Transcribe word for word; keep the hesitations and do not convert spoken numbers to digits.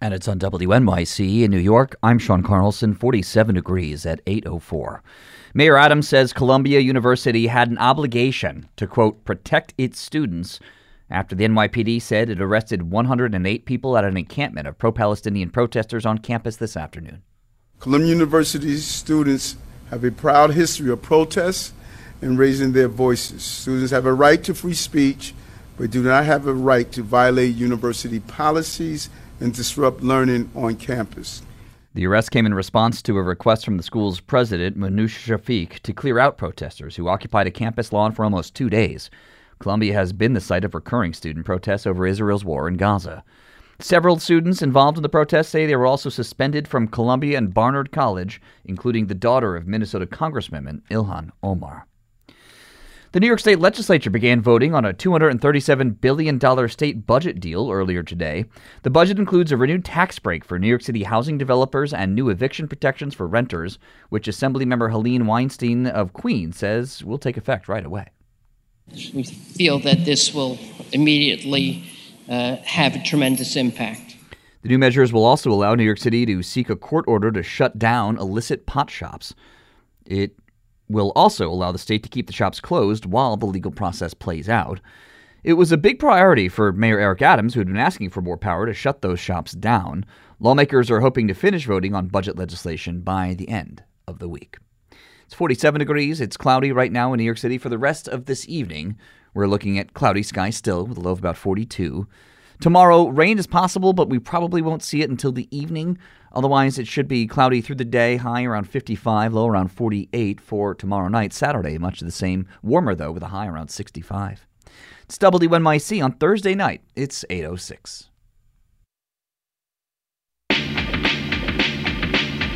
And it's on W N Y C in New York. I'm Sean Carlson, forty-seven degrees at eight oh four. Mayor Adams says Columbia University had an obligation to, quote, protect its students after the N Y P D said it arrested one hundred eight people at an encampment of pro-Palestinian protesters on campus this afternoon. Columbia University's students have a proud history of protests and raising their voices. Students have a right to free speech, but do not have a right to violate university policies and disrupt learning on campus. The arrest came in response to a request from the school's president, Manoush Shafiq, to clear out protesters who occupied a campus lawn for almost two days. Columbia has been the site of recurring student protests over Israel's war in Gaza. Several students involved in the protests say they were also suspended from Columbia and Barnard College, including the daughter of Minnesota Congressman Ilhan Omar. The New York State Legislature began voting on a two hundred thirty-seven billion dollars state budget deal earlier today. The budget includes a renewed tax break for New York City housing developers and new eviction protections for renters, which Assemblymember Helene Weinstein of Queens says will take effect right away. We feel that this will immediately uh, have a tremendous impact. The new measures will also allow New York City to seek a court order to shut down illicit pot shops. It will also allow the state to keep the shops closed while the legal process plays out. It was a big priority for Mayor Eric Adams, who had been asking for more power to shut those shops down. Lawmakers are hoping to finish voting on budget legislation by the end of the week. It's forty-seven degrees. It's cloudy right now in New York City. For the rest of this evening, we're looking at cloudy skies still with a low of about forty-two. Tomorrow, rain is possible, but we probably won't see it until the evening. Otherwise, it should be cloudy through the day, high around fifty-five, low around forty-eight for tomorrow night. Saturday, much the same. Warmer, though, with a high around sixty-five. It's W N Y C on Thursday night. It's eight oh six.